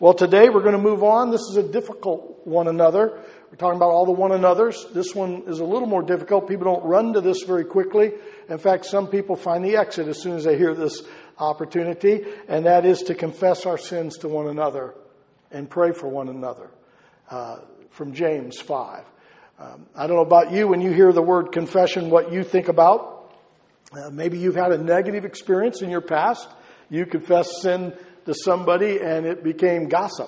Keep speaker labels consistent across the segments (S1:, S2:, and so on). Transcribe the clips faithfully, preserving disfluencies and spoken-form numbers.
S1: Well, today we're going to move on. This is a difficult one another. We're talking about all the one another's. This one is a little more difficult. People don't run to this very quickly. In fact, some people find the exit as soon as they hear this opportunity, and that is to confess our sins to one another and pray for one another. Uh, from James five. Um, I don't know about you, when you hear the word confession, what you think about. Uh, maybe you've had a negative experience in your past. You confessed sin to somebody and it became gossip.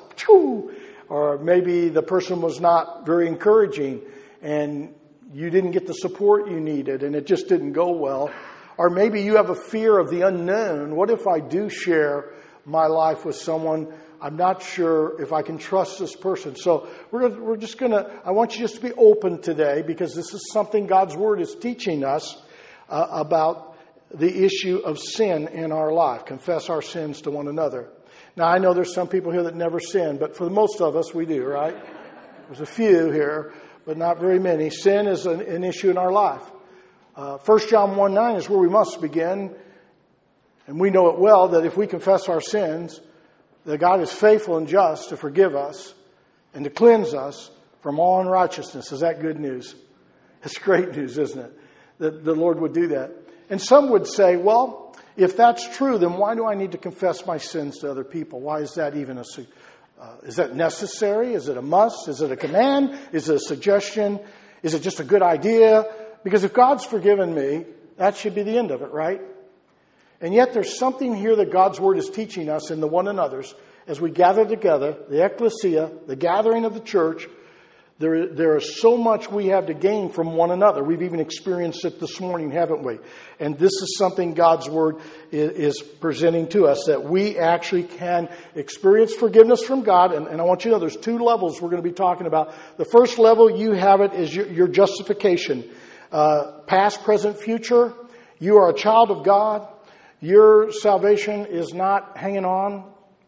S1: Or maybe the person was not very encouraging and you didn't get the support you needed and it just didn't go well. Or maybe you have a fear of the unknown. What if I do share my life with someone? I'm not sure if I can trust this person. So we're gonna, we're just going to, I want you just to be open today because this is something God's Word is teaching us uh, about the issue of sin in our life. Confess our sins to one another. Now, I know there's some people here that never sin, but for most of us, we do, right? There's a few here, but not very many. Sin is an, an issue in our life. Uh, First John one nine is where we must begin. And we know it well that if we confess our sins, that God is faithful and just to forgive us and to cleanse us from all unrighteousness. Is that good news? It's great news, isn't it? That the Lord would do that. And some would say, well, if that's true, then why do I need to confess my sins to other people? Why is that even a, uh, is that necessary? Is it a must? Is it a command? Is it a suggestion? Is it just a good idea? Because if God's forgiven me, that should be the end of it, right? And yet there's something here that God's Word is teaching us in the one another's as we gather together, the ecclesia, the gathering of the church. There, there is so much we have to gain from one another. We've even experienced it this morning, haven't we? And this is something God's Word is, is presenting to us, that we actually can experience forgiveness from God. And, and I want you to know there's two levels we're going to be talking about. The first level, you have it, is your, your justification. Uh, past, present, future. You are a child of God. Your salvation is not hanging on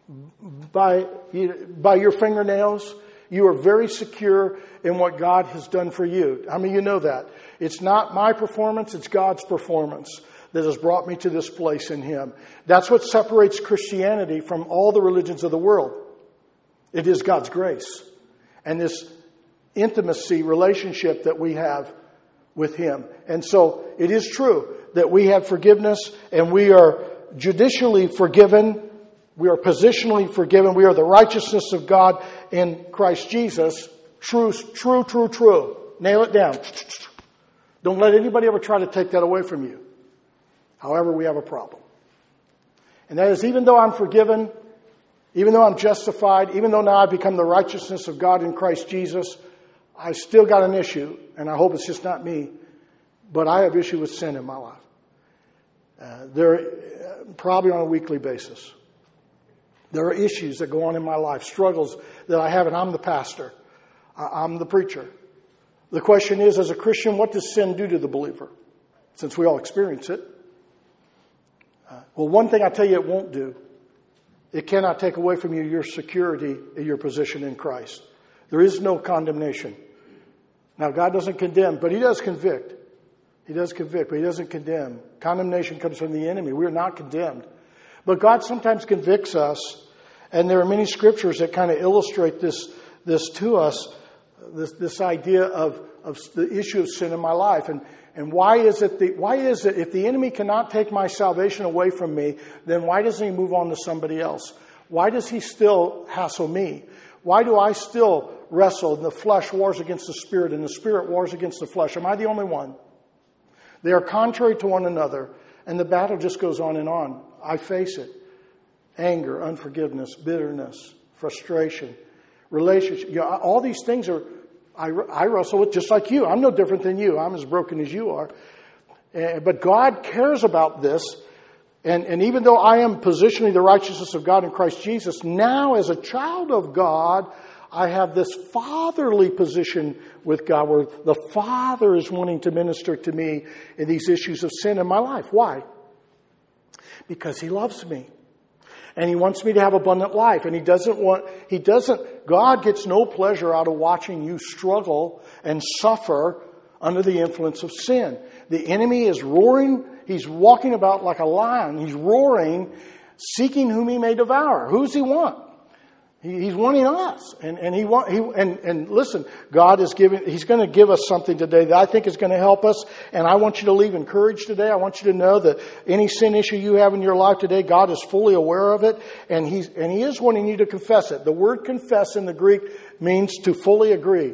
S1: by, by your fingernails. You are very secure in what God has done for you. I mean, you know that. It's not my performance, it's God's performance that has brought me to this place in Him. That's what separates Christianity from all the religions of the world. It is God's grace and this intimacy relationship that we have with Him. And so it is true that we have forgiveness and we are judicially forgiven. We are positionally forgiven. We are the righteousness of God in Christ Jesus. True, true, true, true. Nail it down. Don't let anybody ever try to take that away from you. However, we have a problem. And that is, even though I'm forgiven, even though I'm justified, even though now I've become the righteousness of God in Christ Jesus, I still got an issue, and I hope it's just not me, but I have issue with sin in my life. Uh, there, uh, probably on a weekly basis. There are issues that go on in my life, struggles that I have, and I'm the pastor. I'm the preacher. The question is, as a Christian, what does sin do to the believer? Since we all experience it. Uh, well, one thing I tell you it won't do. It cannot take away from you your security in your position in Christ. There is no condemnation. Now, God doesn't condemn, but He does convict. He does convict, but He doesn't condemn. Condemnation comes from the enemy. We are not condemned. But God sometimes convicts us, and there are many scriptures that kind of illustrate this, this to us, this, this idea of, of the issue of sin in my life. And, and why is it the, why is it if the enemy cannot take my salvation away from me, then why doesn't he move on to somebody else? Why does he still hassle me? Why do I still wrestle and the flesh wars against the spirit and the spirit wars against the flesh? Am I the only one? They are contrary to one another, and the battle just goes on and on. I face it. Anger, unforgiveness, bitterness, frustration, relationship. You know, all these things are, I, I wrestle with just like you. I'm no different than you. I'm as broken as you are. Uh, but God cares about this. And, and even though I am positioning the righteousness of God in Christ Jesus, now as a child of God, I have this fatherly position with God where the Father is wanting to minister to me in these issues of sin in my life. Why? Because He loves me. And He wants me to have abundant life. And He doesn't want, He doesn't, God gets no pleasure out of watching you struggle and suffer under the influence of sin. The enemy is roaring. He's walking about like a lion. He's roaring, seeking whom he may devour. Who's he want? He, he's wanting us. And, and he want, he, and, and listen, God is giving, He's going to give us something today that I think is going to help us. And I want you to leave encouraged today. I want you to know that any sin issue you have in your life today, God is fully aware of it. And He's, and He is wanting you to confess it. The word confess in the Greek means to fully agree.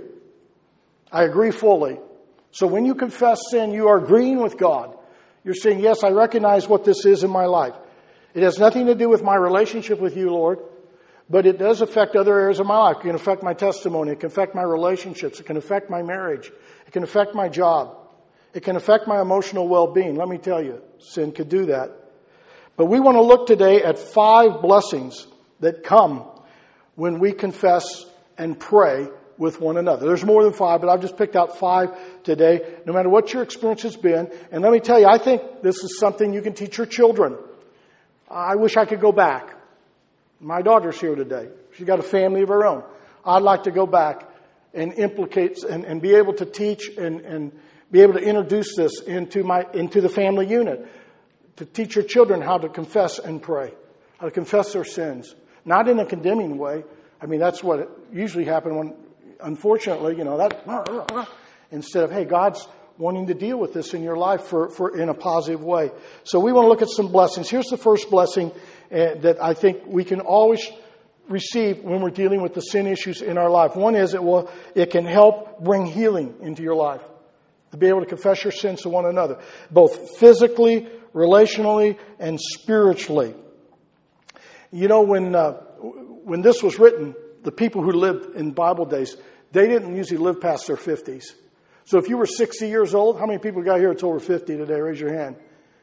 S1: I agree fully. So when you confess sin, you are agreeing with God. You're saying, yes, I recognize what this is in my life. It has nothing to do with my relationship with you, Lord. But it does affect other areas of my life. It can affect my testimony. It can affect my relationships. It can affect my marriage. It can affect my job. It can affect my emotional well-being. Let me tell you, sin could do that. But we want to look today at five blessings that come when we confess and pray with one another. There's more than five, but I've just picked out five today, no matter what your experience has been. And let me tell you, I think this is something you can teach your children. I wish I could go back. My daughter's here today. She's got a family of her own. I'd like to go back and implicate and, and be able to teach and, and be able to introduce this into my into the family unit. To teach your children how to confess and pray. How to confess their sins. Not in a condemning way. I mean, that's what it usually happens when, unfortunately, you know, that instead of, hey, God's wanting to deal with this in your life for, for in a positive way. So we want to look at some blessings. Here's the first blessing uh, that I think we can always receive when we're dealing with the sin issues in our life. One is it will it can help bring healing into your life. To be able to confess your sins to one another, both physically, relationally, and spiritually. You know, when uh, when this was written, the people who lived in Bible days, they didn't usually live past their fifties. So if you were sixty years old, how many people got here that's over fifty today? Raise your hand.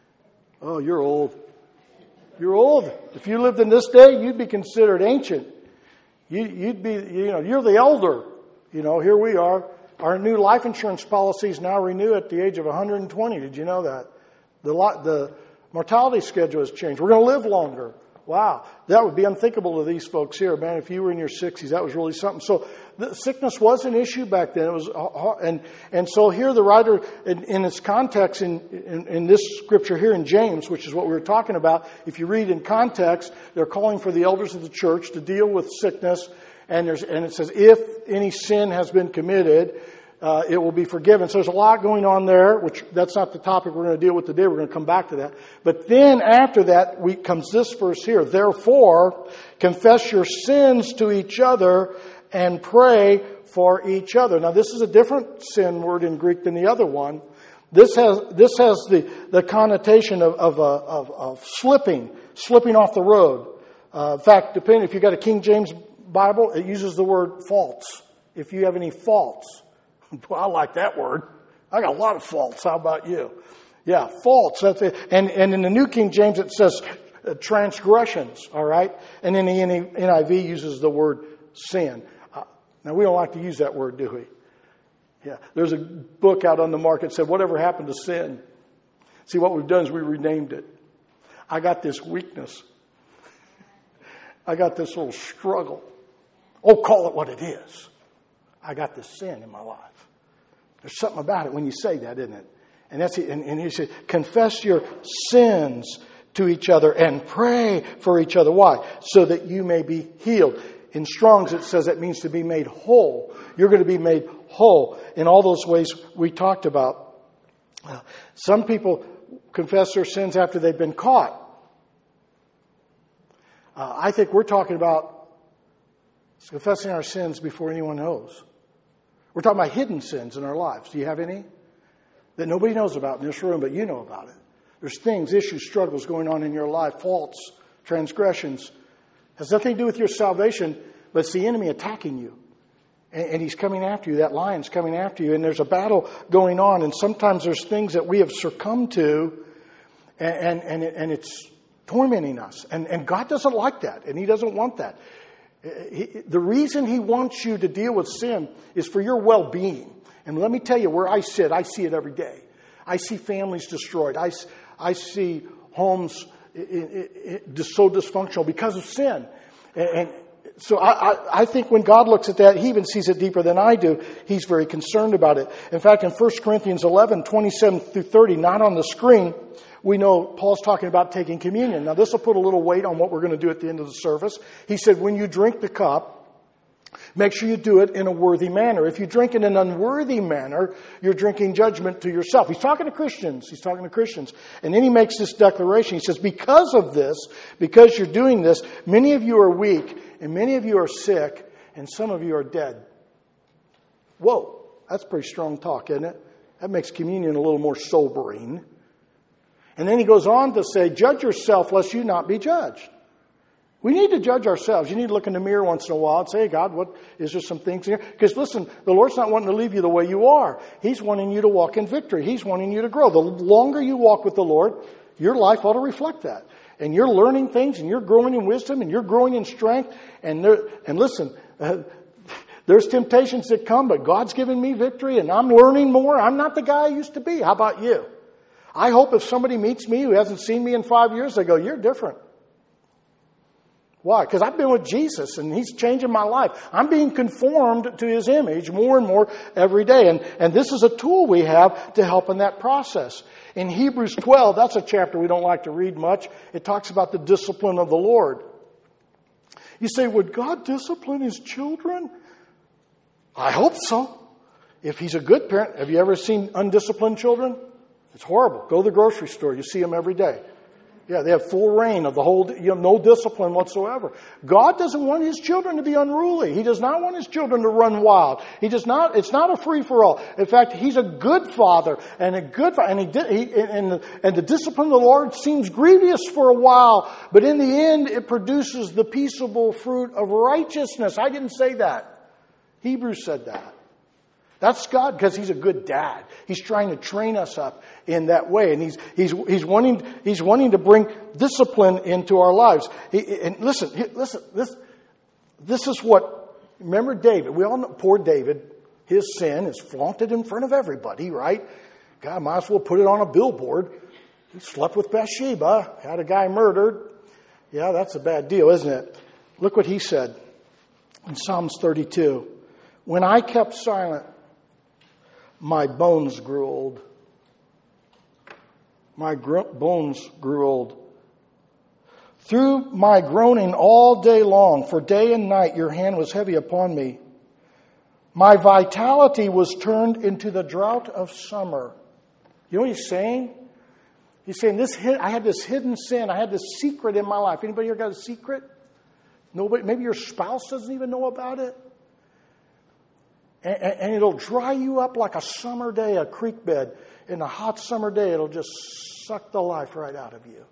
S1: Oh, you're old. You're old. If you lived in this day, you'd be considered ancient. You, you'd be, you know, you're the elder. You know, here we are. Our new life insurance policies now renew at the age of one hundred twenty. Did you know that? The the mortality schedule has changed. We're going to live longer. Wow, that would be unthinkable to these folks here, man. If you were in your sixties, that was really something. So the sickness was an issue back then. It was, and and so here the writer, in, in its context, in, in in this scripture here in James, which is what we were talking about. If you read in context, they're calling for the elders of the church to deal with sickness, and there's and it says if any sin has been committed, Uh, it will be forgiven. So there's a lot going on there, which that's not the topic we're going to deal with today. We're going to come back to that. But then after that we, comes this verse here. Therefore, confess your sins to each other and pray for each other. Now this is a different sin word in Greek than the other one. This has this has the, the connotation of of, uh, of of slipping, slipping off the road. Uh, in fact, depending if you've got a King James Bible, it uses the word faults. If you have any faults. Well, I like that word. I got a lot of faults. How about you? Yeah, faults. That's it. And and in the New King James it says uh, transgressions. All right. And then the N I V uses the word sin. Uh, now we don't like to use that word, do we? Yeah. There's a book out on the market that said, "Whatever happened to sin?" See, what we've done is we renamed it. I got this weakness. I got this little struggle. Oh, call it what it is. I got this sin in my life. There's something about it when you say that, isn't it? And that's it. And, and he said, confess your sins to each other and pray for each other. Why? So that you may be healed. In Strong's it says it means to be made whole. You're going to be made whole in all those ways we talked about. Uh, some people confess their sins after they've been caught. Uh, I think we're talking about confessing our sins before anyone knows. We're talking about hidden sins in our lives. Do you have any? That nobody knows about in this room, but you know about it. There's things, issues, struggles going on in your life, faults, transgressions. Has nothing to do with your salvation, but it's the enemy attacking you. And, and he's coming after you. That lion's coming after you. And there's a battle going on. And sometimes there's things that we have succumbed to, and, and, and, it, and it's tormenting us. And, and God doesn't like that, and He doesn't want that. He, the reason He wants you to deal with sin is for your well-being. And let me tell you, where I sit, I see it every day. I see families destroyed. I, I see homes so dysfunctional because of sin. And, and so I, I, I think when God looks at that, He even sees it deeper than I do. He's very concerned about it. In fact, in First Corinthians eleven, twenty-seven through thirty, not on the screen, we know Paul's talking about taking communion. Now, this will put a little weight on what we're going to do at the end of the service. He said, when you drink the cup, make sure you do it in a worthy manner. If you drink in an unworthy manner, you're drinking judgment to yourself. He's talking to Christians. He's talking to Christians. And then he makes this declaration. He says, because of this, because you're doing this, many of you are weak, and many of you are sick, and some of you are dead. Whoa, that's pretty strong talk, isn't it? That makes communion a little more sobering. And then he goes on to say, judge yourself lest you not be judged. We need to judge ourselves. You need to look in the mirror once in a while and say, hey, God, what is there some things here? Because listen, the Lord's not wanting to leave you the way you are. He's wanting you to walk in victory. He's wanting you to grow. The longer you walk with the Lord, your life ought to reflect that. And you're learning things, and you're growing in wisdom, and you're growing in strength. And there, and listen, uh, there's temptations that come, but God's given me victory, and I'm learning more. I'm not the guy I used to be. How about you? I hope if somebody meets me who hasn't seen me in five years, they go, you're different. Why? Because I've been with Jesus and He's changing my life. I'm being conformed to His image more and more every day. And, and this is a tool we have to help in that process. In Hebrews twelve, that's a chapter we don't like to read much. It talks about the discipline of the Lord. You say, would God discipline His children? I hope so. If He's a good parent, have you ever seen undisciplined children? It's horrible. Go to the grocery store. You see them every day. Yeah, they have full reign of the whole, you know, no discipline whatsoever. God doesn't want His children to be unruly. He does not want His children to run wild. He does not, it's not a free-for-all. In fact, He's a good Father and a good, and he, did, he and, the, and the discipline of the Lord seems grievous for a while, but in the end, it produces the peaceable fruit of righteousness. I didn't say that. Hebrews said that. That's God because He's a good dad. He's trying to train us up in that way, and He's He's He's wanting He's wanting to bring discipline into our lives. He, and listen, listen, this this is what. Remember David? We all know poor David. His sin is flaunted in front of everybody, right? God might as well put it on a billboard. He slept with Bathsheba, had a guy murdered. Yeah, that's a bad deal, isn't it? Look what he said in Psalms thirty-two. When I kept silent, my bones grew old. My gro- bones grew old. Through my groaning all day long, for day and night your hand was heavy upon me. My vitality was turned into the drought of summer. You know what he's saying? He's saying, "This I had this hidden sin. I had this secret in my life. Anybody here got a secret? Nobody. Maybe your spouse doesn't even know about it. And it'll dry you up like a summer day, a creek bed. In a hot summer day, it'll just suck the life right out of you.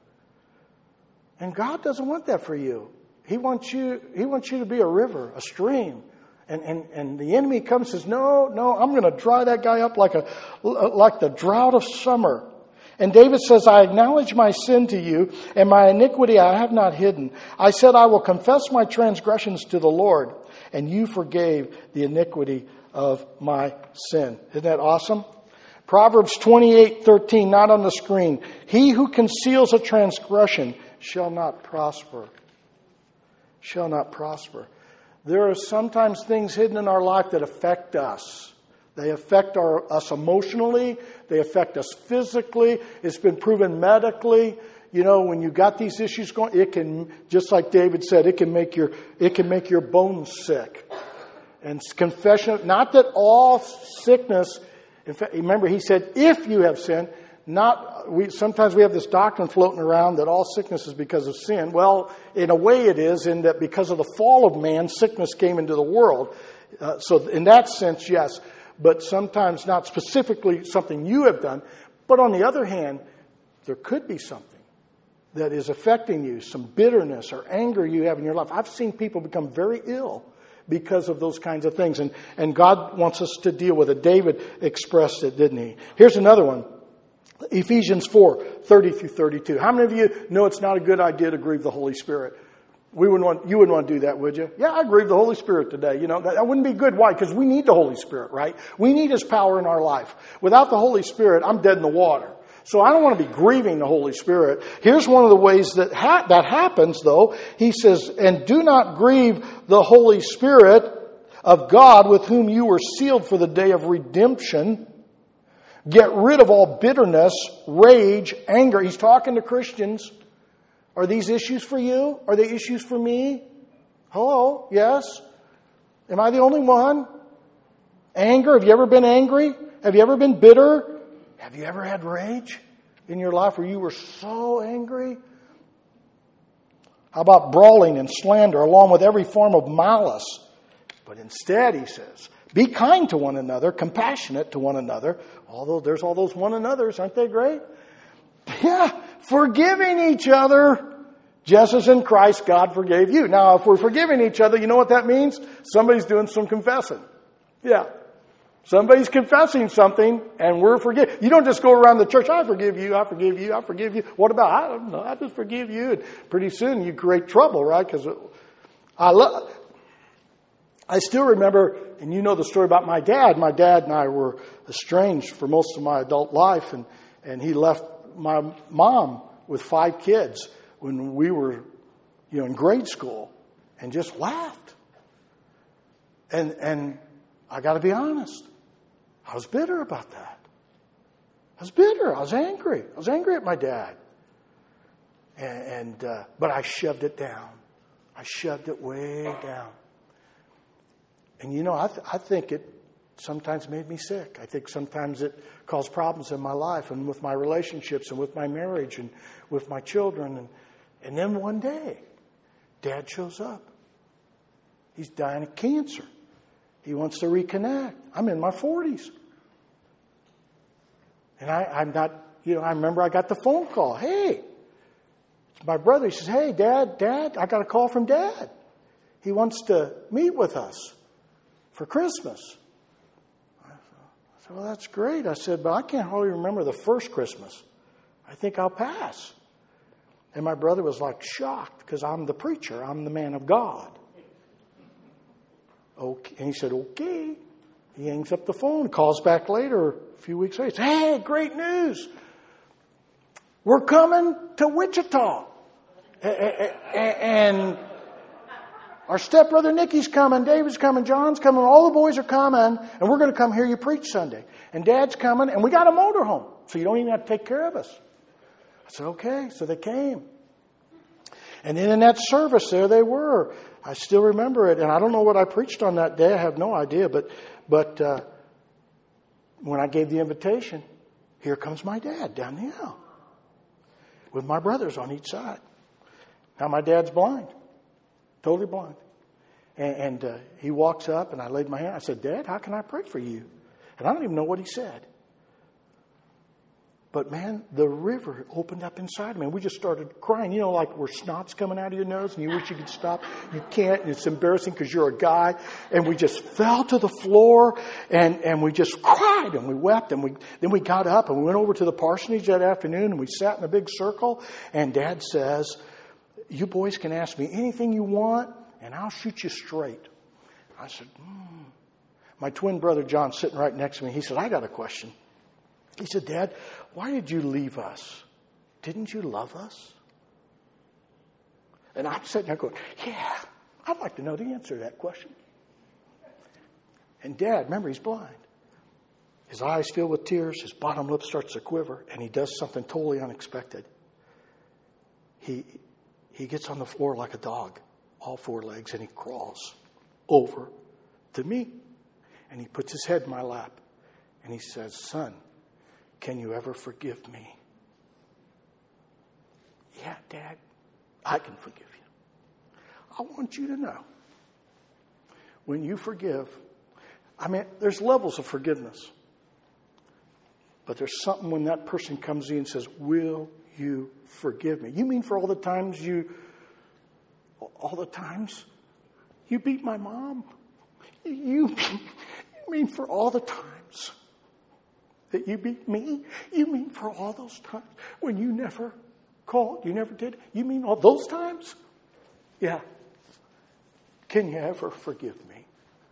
S1: And God doesn't want that for you. He wants you, He wants you to be a river, a stream. And, and, and the enemy comes and says, no, no, I'm going to dry that guy up like a, like the drought of summer. And David says, I acknowledge my sin to you, and my iniquity I have not hidden. I said, I will confess my transgressions to the Lord, and you forgave the iniquity of my sin. Isn't that awesome? Proverbs twenty-eight thirteen, not on the screen. He who conceals a transgression shall not prosper. Shall not prosper. There are sometimes things hidden in our life that affect us. They affect our, us emotionally. They affect us physically. It's been proven medically. You know, when you got these issues going, it can, just like David said, it can make your, it can make your bones sick. And confession, not that all sickness, in fact, remember he said, if you have sinned, not, we, sometimes we have this doctrine floating around that all sickness is because of sin. Well, in a way it is, in that because of the fall of man, sickness came into the world. Uh, so in that sense, yes. But sometimes not specifically something you have done. But on the other hand, there could be something that is affecting you, some bitterness or anger you have in your life. I've seen people become very ill because of those kinds of things. And, and God wants us to deal with it. David expressed it, didn't he? Here's another one. Ephesians four, thirty through thirty-two. How many of you know it's not a good idea to grieve the Holy Spirit? We wouldn't want, you wouldn't want to do that, would you? Yeah, I grieve the Holy Spirit today. You know, that, that wouldn't be good. Why? Because we need the Holy Spirit, right? We need His power in our life. Without the Holy Spirit, I'm dead in the water. So I don't want to be grieving the Holy Spirit. Here's one of the ways that ha- that happens, though. He says, and do not grieve the Holy Spirit of God with whom you were sealed for the day of redemption. Get rid of all bitterness, rage, anger. He's talking to Christians. Are these issues for you? Are they issues for me? Hello? Yes? Am I the only one? Anger? Have you ever been angry? Have you ever been bitter? Have you ever had rage in your life where you were so angry? How about brawling and slander along with every form of malice? But instead, he says, be kind to one another, compassionate to one another. Although there's all those one another's, aren't they great? Yeah, forgiving each other. Just as in Christ, God forgave you. Now, if we're forgiving each other, you know what that means? Somebody's doing some confessing. Yeah. Somebody's confessing something, and we're forgiven. You don't just go around the church, I forgive you, I forgive you, I forgive you. What about, I don't know, I just forgive you. And pretty soon you create trouble, right? Because I love, I still remember, and you know the story about my dad. My dad and I were estranged for most of my adult life, and, and he left my mom with five kids when we were, you know, in grade school, and just laughed. And and I got to be honest, I was bitter about that. I was bitter. I was angry. I was angry at my dad. And, and uh, but I shoved it down. I shoved it way down. And you know, I th- I think it sometimes made me sick. I think sometimes it caused problems in my life and with my relationships and with my marriage and with my children. And and then one day, Dad shows up. He's dying of cancer. He wants to reconnect. I'm in my forties. And I, I'm not, you know, I remember I got the phone call. Hey, it's my brother. He says, hey, Dad, Dad, I got a call from Dad. He wants to meet with us for Christmas. I said, well, that's great. I said, but I can't hardly remember the first Christmas. I think I'll pass. And my brother was like shocked because I'm the preacher. I'm the man of God. Okay. And he said, okay. He hangs up the phone, calls back later, a few weeks later. Hey, great news. We're coming to Wichita. And our stepbrother Nicky's coming, David's coming, John's coming, all the boys are coming, and we're going to come hear you preach Sunday. And Dad's coming, and we got a motorhome, so you don't even have to take care of us. I said, okay. So they came. And then in that service, there they were. I still remember it. And I don't know what I preached on that day. I have no idea. But but uh, when I gave the invitation, here comes my dad down the aisle with my brothers on each side. Now my dad's blind, totally blind. And, and uh, he walks up and I laid my hand. I said, Dad, how can I pray for you? And I don't even know what he said. But man, the river opened up inside me. And we just started crying. You know, like where snot's coming out of your nose and you wish you could stop. You can't. And it's embarrassing because you're a guy. And we just fell to the floor and, and we just cried and we wept. And we then we got up and we went over to the parsonage that afternoon and we sat in a big circle. And Dad says, you boys can ask me anything you want and I'll shoot you straight. I said, hmm. My twin brother John's sitting right next to me. He said, I got a question. He said, Dad, why did you leave us? Didn't you love us? And I'm sitting there going, yeah, I'd like to know the answer to that question. And Dad, remember, he's blind. His eyes fill with tears. His bottom lip starts to quiver. And he does something totally unexpected. He, he gets on the floor like a dog, all four legs, and he crawls over to me. And he puts his head in my lap. And he says, son, can you ever forgive me? Yeah, Dad, I can forgive you. I want you to know, when you forgive, I mean, there's levels of forgiveness. But there's something when that person comes in and says, will you forgive me? You mean for all the times you, all the times you beat my mom? You mean, you mean for all the times that you beat me? You mean for all those times when you never called, you never did? You mean all those times? Yeah. Can you ever forgive me?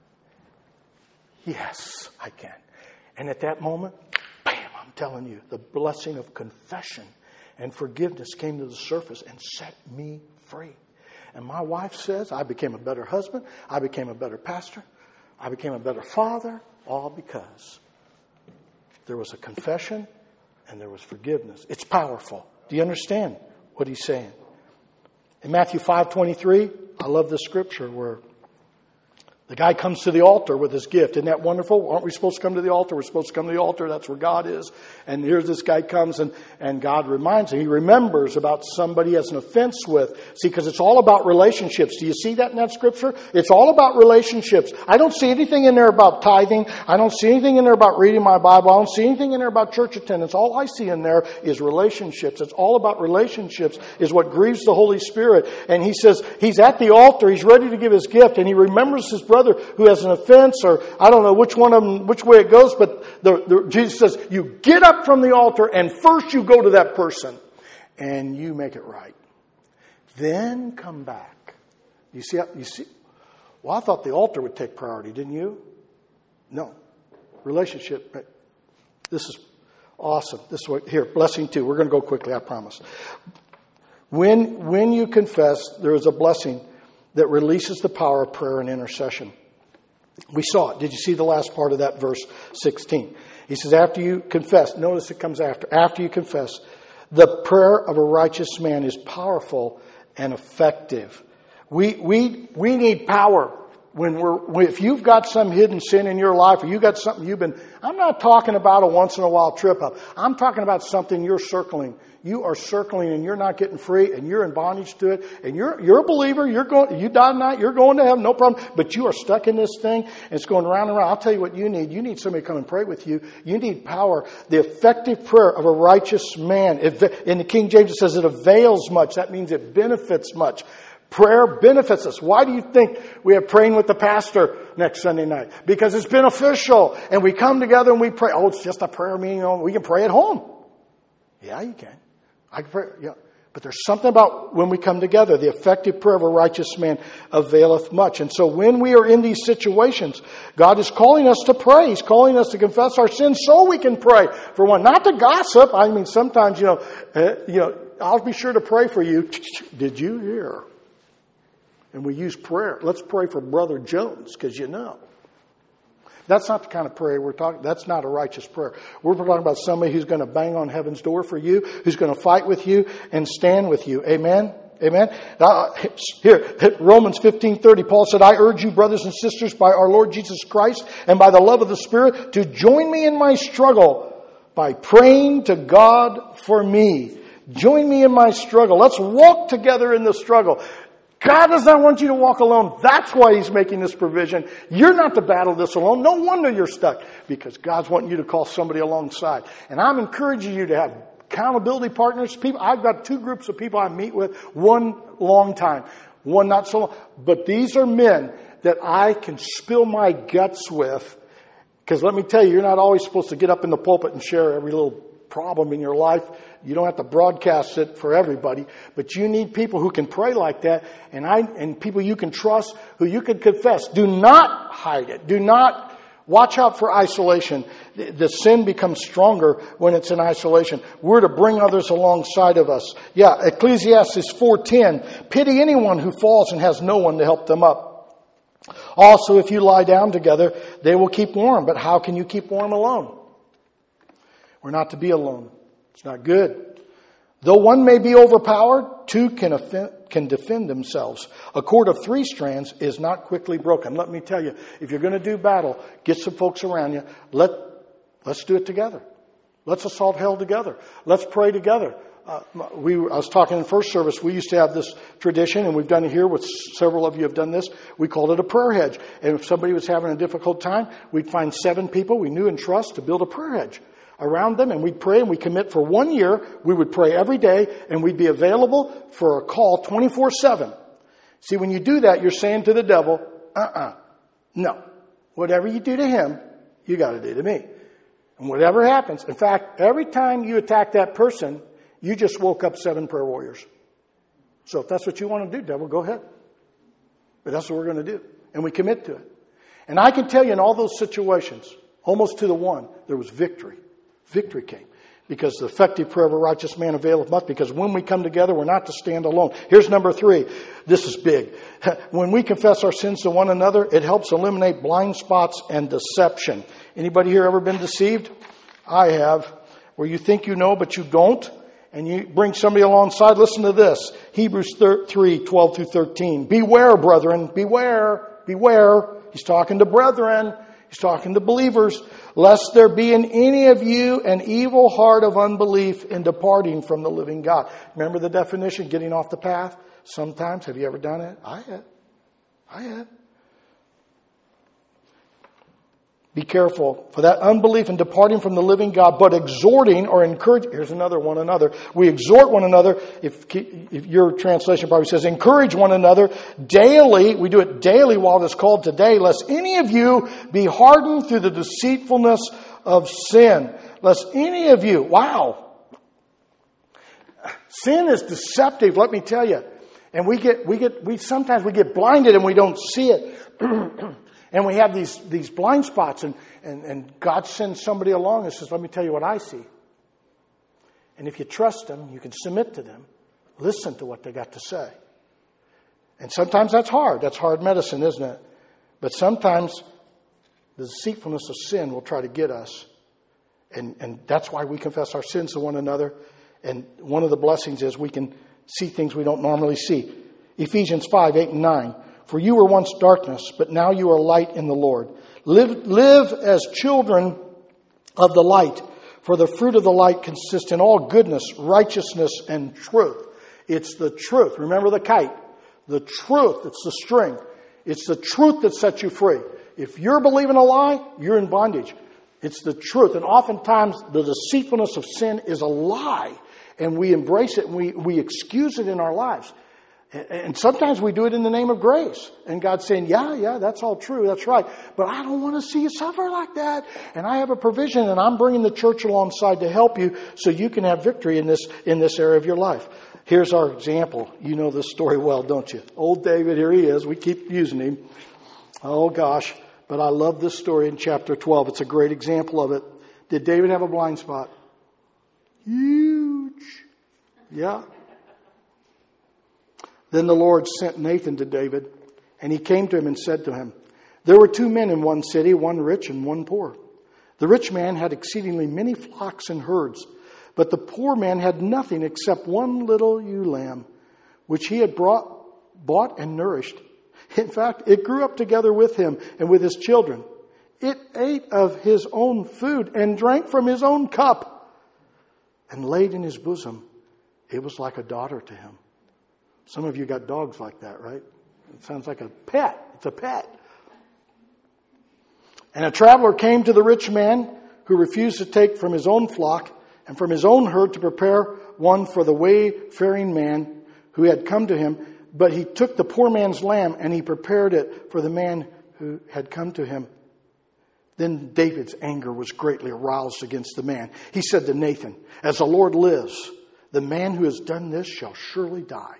S1: Yes, I can. And at that moment, bam, I'm telling you, the blessing of confession and forgiveness came to the surface and set me free. And my wife says I became a better husband. I became a better pastor. I became a better father, all because There was a confession and there was forgiveness. It's powerful. Do you understand what he's saying? In Matthew five twenty-three, I love this scripture where the guy comes to the altar with his gift. Isn't that wonderful? Aren't we supposed to come to the altar? We're supposed to come to the altar. That's where God is. And here's this guy comes and, and God reminds him. He remembers about somebody he has an offense with. See, because it's all about relationships. Do you see that in that scripture? It's all about relationships. I don't see anything in there about tithing. I don't see anything in there about reading my Bible. I don't see anything in there about church attendance. All I see in there is relationships. It's all about relationships is what grieves the Holy Spirit. And he says he's at the altar. He's ready to give his gift. And he remembers his brother who has an offense, or I don't know which one of them, which way it goes, but the, the, Jesus says, you get up from the altar and first you go to that person and you make it right. Then come back. You see, you see, well, I thought the altar would take priority, didn't you? No. Relationship. This is awesome. This is what, here, blessing two. We're going to go quickly, I promise. When, when you confess, there is a blessing that releases the power of prayer and intercession. We saw it. Did you see the last part of that verse sixteen? He says, after you confess, notice it comes after, after you confess, the prayer of a righteous man is powerful and effective. We, we, we need power. When we're, if you've got some hidden sin in your life, or you got something you've been, I'm not talking about a once in a while trip up. I'm talking about something you're circling. You are circling and you're not getting free and you're in bondage to it. And you're, you're a believer. You're going, you die tonight. You're going to heaven. No problem. But you are stuck in this thing and it's going round and round. I'll tell you what you need. You need somebody to come and pray with you. You need power. The effective prayer of a righteous man. In the King James it says it avails much. That means it benefits much. Prayer benefits us. Why do you think we have praying with the pastor next Sunday night? Because it's beneficial. And we come together and we pray. Oh, it's just a prayer meeting. We can pray at home. Yeah, you can. I can pray. Yeah. But there's something about when we come together. The effective prayer of a righteous man availeth much. And so when we are in these situations, God is calling us to pray. He's calling us to confess our sins so we can pray. For one, not to gossip. I mean, sometimes, you know, uh, you know, I'll be sure to pray for you. Did you hear? And we use prayer. Let's pray for Brother Jones, because you know. That's not the kind of prayer we're talking. That's not a righteous prayer. We're talking about somebody who's going to bang on heaven's door for you, who's going to fight with you and stand with you. Amen? Amen? Uh, here, Romans fifteen thirty, Paul said, I urge you, brothers and sisters, by our Lord Jesus Christ and by the love of the Spirit, to join me in my struggle by praying to God for me. Join me in my struggle. Let's walk together in the struggle. God does not want you to walk alone. That's why He's making this provision. You're not to battle this alone. No wonder you're stuck, because God's wanting you to call somebody alongside. And I'm encouraging you to have accountability partners. People, I've got two groups of people I meet with. One long time, one not so long. But these are men that I can spill my guts with. Because let me tell you, you're not always supposed to get up in the pulpit and share every little problem in your life. You don't have to broadcast it for everybody, but you need people who can pray like that, and I and people you can trust, who you can confess. Do not hide it. Do not watch out for isolation. The, the sin becomes stronger when it's in isolation. We're to bring others alongside of us. Yeah, Ecclesiastes four ten. Pity anyone who falls and has no one to help them up. Also, if you lie down together, they will keep warm. But how can you keep warm alone? We're not to be alone. It's not good. Though one may be overpowered, two can, offend, can defend themselves. A cord of three strands is not quickly broken. Let me tell you, if you're going to do battle, get some folks around you. Let, let's do it together. Let's assault hell together. Let's pray together. Uh, we, I was talking in first service, we used to have this tradition, and we've done it here with several of you have done this. We called it a prayer hedge. And if somebody was having a difficult time, we'd find seven people we knew and trust to build a prayer hedge around them, and we'd pray, and we commit for one year. We would pray every day, and we'd be available for a call twenty-four seven. See, when you do that, you're saying to the devil, uh-uh, no. Whatever you do to him, you got to do to me. And whatever happens, in fact, every time you attack that person, you just woke up seven prayer warriors. So if that's what you want to do, devil, go ahead. But that's what we're going to do. And we commit to it. And I can tell you in all those situations, almost to the one, there was victory. Victory came. Because the effective prayer of a righteous man availeth much. Because when we come together, we're not to stand alone. Here's number three. This is big. When we confess our sins to one another, it helps eliminate blind spots and deception. Anybody here ever been deceived? I have, where you think you know, but you don't, and you bring somebody alongside. Listen to this. Hebrews three, twelve through thirteen. Beware, brethren, beware, beware. He's talking to brethren. He's talking to believers. Lest there be in any of you an evil heart of unbelief in departing from the living God. Remember the definition, getting off the path? Sometimes. Have you ever done it? I have. I have. Be careful for that unbelief in departing from the living God, but exhorting or encouraging. Here's another one another. We exhort one another. If, if your translation probably says encourage one another daily. We do it daily while it is called today. Lest any of you be hardened through the deceitfulness of sin. Lest any of you. Wow. Sin is deceptive. Let me tell you. And we get, we get, we sometimes we get blinded and we don't see it. And we have these, these blind spots, and, and, and God sends somebody along and says, let me tell you what I see. And if you trust them, you can submit to them. Listen to what they got to say. And sometimes that's hard. That's hard medicine, isn't it? But sometimes the deceitfulness of sin will try to get us. And, and that's why we confess our sins to one another. And one of the blessings is we can see things we don't normally see. Ephesians five, eight, and nine. For you were once darkness, but now you are light in the Lord. Live, live as children of the light, for the fruit of the light consists in all goodness, righteousness, and truth. It's the truth. Remember the kite. The truth. It's the string. It's the truth that sets you free. If you're believing a lie, you're in bondage. It's the truth. And oftentimes the deceitfulness of sin is a lie. And we embrace it and we, we excuse it in our lives. And sometimes we do it in the name of grace. And God's saying, yeah, yeah, that's all true. That's right. But I don't want to see you suffer like that. And I have a provision, and I'm bringing the church alongside to help you so you can have victory in this, in this area of your life. Here's our example. You know this story well, don't you? Old David, here he is. We keep using him. Oh, gosh. But I love this story in chapter twelve. It's a great example of it. Did David have a blind spot? Huge. Yeah. Then the Lord sent Nathan to David, and he came to him and said to him, there were two men in one city, one rich and one poor. The rich man had exceedingly many flocks and herds, but the poor man had nothing except one little ewe lamb, which he had brought, bought and nourished. In fact, it grew up together with him and with his children. It ate of his own food and drank from his own cup and laid in his bosom. It was like a daughter to him. Some of you got dogs like that, right? It sounds like a pet. It's a pet. And a traveler came to the rich man who refused to take from his own flock and from his own herd to prepare one for the wayfaring man who had come to him. But he took the poor man's lamb and he prepared it for the man who had come to him. Then David's anger was greatly aroused against the man. He said to Nathan, as the Lord lives, the man who has done this shall surely die.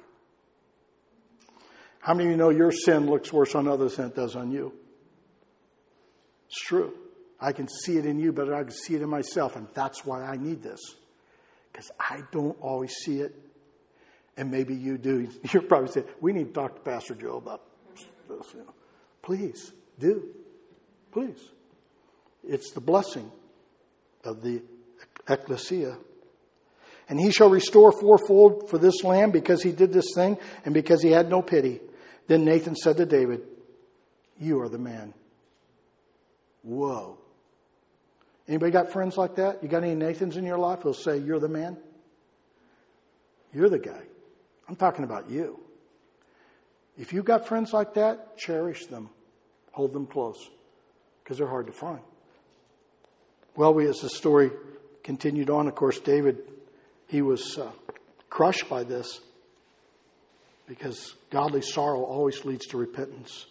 S1: How many of you know your sin looks worse on others than it does on you? It's true. I can see it in you, but I can see it in myself. And that's why I need this. Because I don't always see it. And maybe you do. You're probably saying, we need to talk to Pastor Joe about this. You know. Please, do. Please. It's the blessing of the ecclesia. And he shall restore fourfold for this lamb because he did this thing and because he had no pity. Then Nathan said to David, you are the man. Whoa. Anybody got friends like that? You got any Nathans in your life who'll say, you're the man? You're the guy. I'm talking about you. If you've got friends like that, cherish them. Hold them close. Because they're hard to find. Well, we, as the story continued on, of course, David, he was uh, crushed by this. Because godly sorrow always leads to repentance.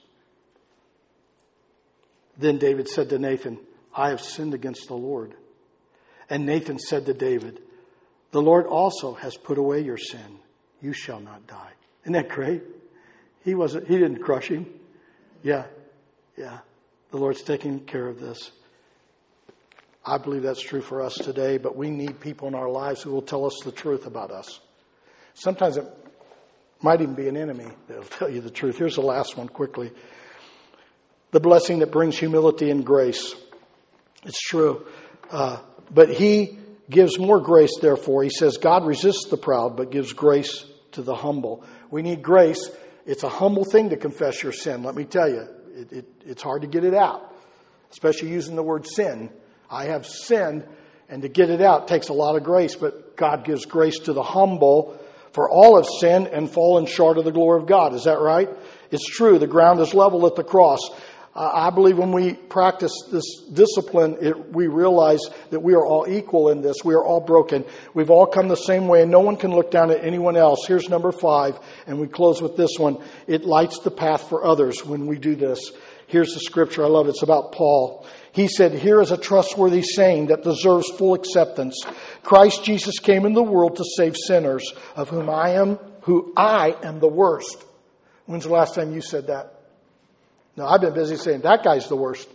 S1: Then David said to Nathan, I have sinned against the Lord. And Nathan said to David, the Lord also has put away your sin. You shall not die. Isn't that great? He wasn't, he didn't crush him. Yeah, yeah. The Lord's taking care of this. I believe that's true for us today, but we need people in our lives who will tell us the truth about us. Sometimes it might even be an enemy that will tell you the truth. Here's the last one quickly. The blessing that brings humility and grace. It's true. Uh, But he gives more grace, therefore. He says, God resists the proud, but gives grace to the humble. We need grace. It's a humble thing to confess your sin. Let me tell you, it, it, it's hard to get it out, especially using the word sin. I have sinned, and to get it out takes a lot of grace, but God gives grace to the humble. For all have sinned and fallen short of the glory of God. Is that right? It's true. The ground is level at the cross. Uh, I believe when we practice this discipline, it, we realize that we are all equal in this. We are all broken. We've all come the same way, and no one can look down at anyone else. Here's number five, and we close with this one. It lights the path for others when we do this. Here's the scripture. I love it. It's about Paul. He said, here is a trustworthy saying that deserves full acceptance. Christ Jesus came in the world to save sinners, of whom I am, who I am the worst. When's the last time you said that? No, I've been busy saying that guy's the worst.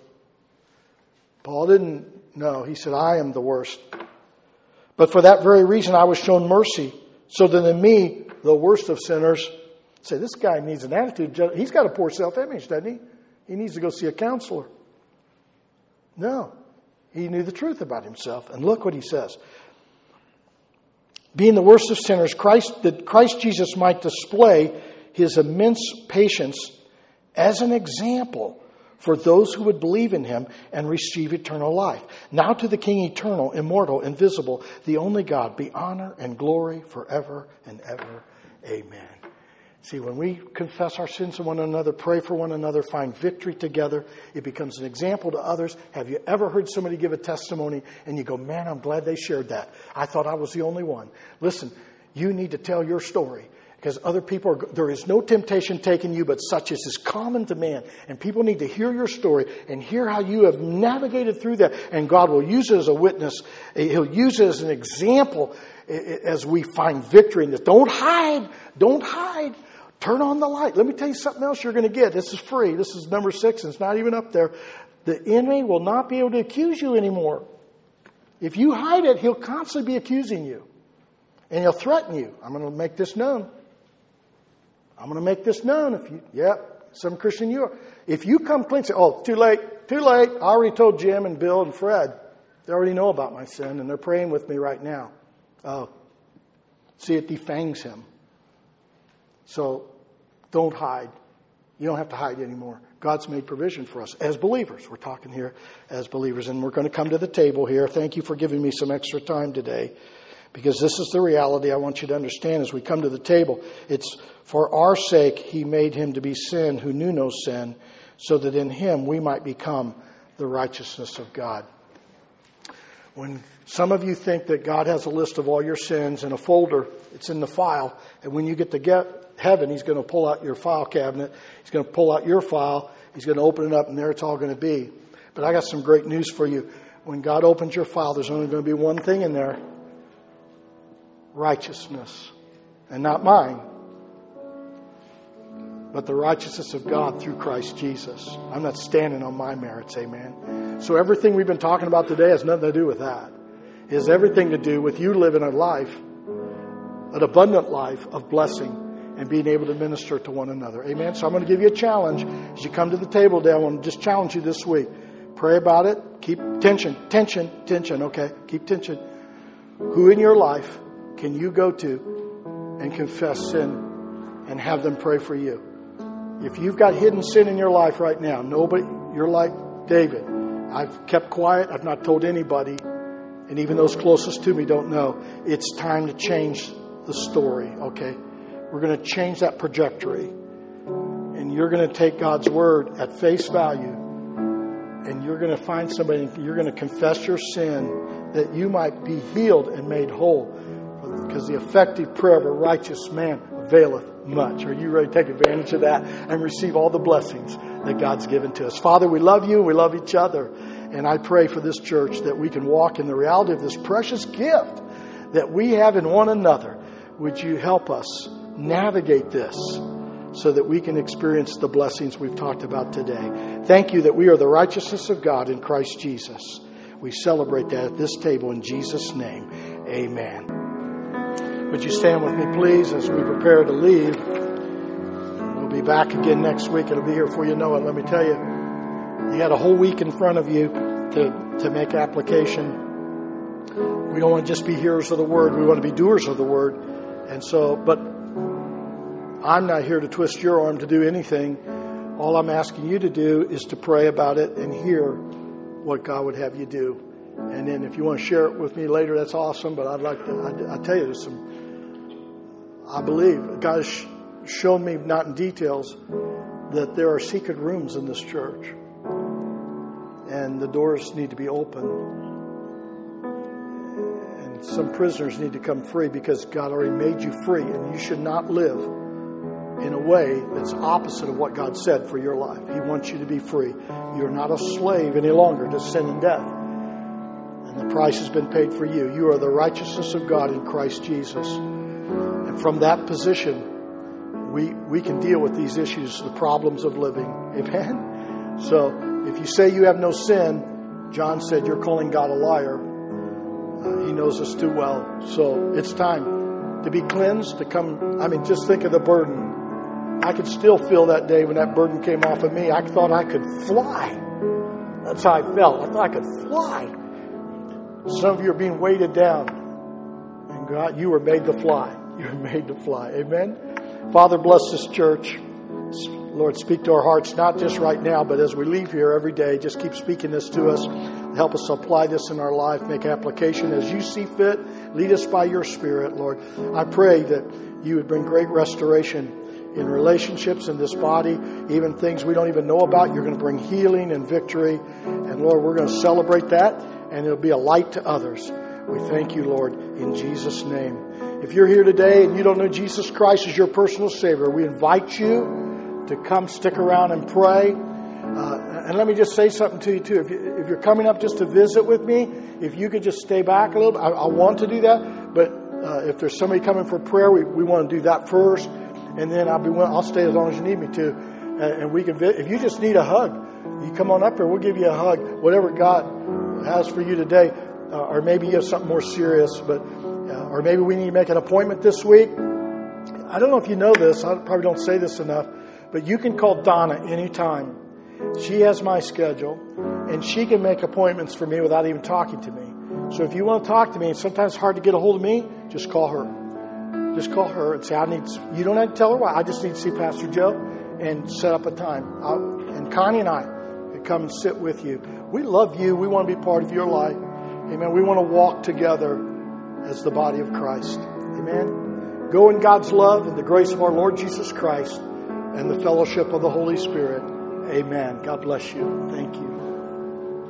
S1: Paul didn't, no, he said, I am the worst. But for that very reason, I was shown mercy, so that in me, the worst of sinners, say, this guy needs an attitude. He's got a poor self-image, doesn't he? He needs to go see a counselor. No, he knew the truth about himself. And look what he says. Being the worst of sinners, Christ, that Christ Jesus might display his immense patience as an example for those who would believe in him and receive eternal life. Now to the King eternal, immortal, invisible, the only God, be honor and glory forever and ever. Amen. See, when we confess our sins to one another, pray for one another, find victory together, it becomes an example to others. Have you ever heard somebody give a testimony and you go, man, I'm glad they shared that. I thought I was the only one. Listen, you need to tell your story. Because other people, are, there is no temptation taken you, but such as is common to man. And people need to hear your story and hear how you have navigated through that. And God will use it as a witness. He'll use it as an example as we find victory in this. Don't hide. Don't hide. Turn on the light. Let me tell you something else you're going to get. This is free. This is number six. And it's not even up there. The enemy will not be able to accuse you anymore. If you hide it, he'll constantly be accusing you. And he'll threaten you. I'm going to make this known. I'm going to make this known. If you, yeah, some Christian you are. If you come clean, say, oh, too late, too late. I already told Jim and Bill and Fred. They already know about my sin and they're praying with me right now. Oh, see, it defangs him. So don't hide. You don't have to hide anymore. God's made provision for us as believers. We're talking here as believers, and we're going to come to the table here. Thank you for giving me some extra time today. Because this is the reality I want you to understand as we come to the table. It's for our sake he made him to be sin who knew no sin, so that in him we might become the righteousness of God. When some of you think that God has a list of all your sins in a folder, it's in the file, and when you get to get heaven, he's going to pull out your file cabinet, he's going to pull out your file, he's going to open it up, and there it's all going to be. But I got some great news for you. When God opens your file, there's only going to be one thing in there. Righteousness. And not mine, but the righteousness of God through Christ Jesus. I'm not standing on my merits, amen. So everything we've been talking about today has nothing to do with that. It has everything to do with you living a life, an abundant life of blessing and being able to minister to one another. Amen. So I'm going to give you a challenge. As you come to the table today, I want to just challenge you this week. Pray about it. Keep tension, tension, tension, okay? Keep tension. Who in your life can you go to and confess sin and have them pray for you? If you've got hidden sin in your life right now, nobody, you're like David. I've kept quiet. I've not told anybody. And even those closest to me don't know. It's time to change the story, okay? We're going to change that trajectory. And you're going to take God's word at face value. And you're going to find somebody, you're going to confess your sin that you might be healed and made whole. Because the effective prayer of a righteous man availeth much. Are you ready to take advantage of that and receive all the blessings that God's given to us? Father, we love you and we love each other. And I pray for this church that we can walk in the reality of this precious gift that we have in one another. Would you help us navigate this so that we can experience the blessings we've talked about today? Thank you that we are the righteousness of God in Christ Jesus. We celebrate that at this table in Jesus' name. Amen. Would you stand with me, please, as we prepare to leave? We'll be back again next week. It'll be here before you know it. Let me tell you, you got a whole week in front of you to, to make application. We don't want to just be hearers of the word. We want to be doers of the word. And so, but I'm not here to twist your arm to do anything. All I'm asking you to do is to pray about it and hear what God would have you do. And then if you want to share it with me later, that's awesome. But I'd like to, I, I tell you, there's some, I believe God has shown me, not in details, that there are secret rooms in this church. And the doors need to be open. And some prisoners need to come free because God already made you free. And you should not live in a way that's opposite of what God said for your life. He wants you to be free. You're not a slave any longer to sin and death. And the price has been paid for you. You are the righteousness of God in Christ Jesus. And from that position, we we can deal with these issues, the problems of living. Amen? So if you say you have no sin, John said you're calling God a liar. Uh, he knows us too well. So it's time to be cleansed, to come. I mean, just think of the burden. I could still feel that day when that burden came off of me. I thought I could fly. That's how I felt. I thought I could fly. Some of you are being weighted down. And God, you were made to fly. You were made to fly. Amen? Father, bless this church. Lord, speak to our hearts, not just right now, but as we leave here every day, just keep speaking this to us. Help us apply this in our life, make application as you see fit. Lead us by your Spirit, Lord. I pray that you would bring great restoration in relationships in this body, even things we don't even know about. You're going to bring healing and victory. And Lord, we're going to celebrate that, and it'll be a light to others. We thank you, Lord, in Jesus' name. If you're here today and you don't know Jesus Christ as your personal Savior, we invite you to come stick around and pray. Uh, and let me just say something to you, too. If, you, if you're coming up just to visit with me, if you could just stay back a little bit. I, I want to do that. But uh, if there's somebody coming for prayer, we, we want to do that first. And then I'll be I'll stay as long as you need me to. And, and we can, if you just need a hug, you come on up here. We'll give you a hug. Whatever God has for you today. Uh, or maybe you have something more serious. But uh, or maybe we need to make an appointment this week. I don't know if you know this. I probably don't say this enough. But you can call Donna anytime. She has my schedule, and she can make appointments for me without even talking to me. So if you want to talk to me, and sometimes it's hard to get a hold of me, just call her. Just call her and say, I need. You don't have to tell her why. I just need to see Pastor Joe and set up a time. I'll, and Connie and I can come and sit with you. We love you. We want to be part of your life. Amen. We want to walk together as the body of Christ. Amen. Go in God's love and the grace of our Lord Jesus Christ and the fellowship of the Holy Spirit. Amen. God bless you. Thank you.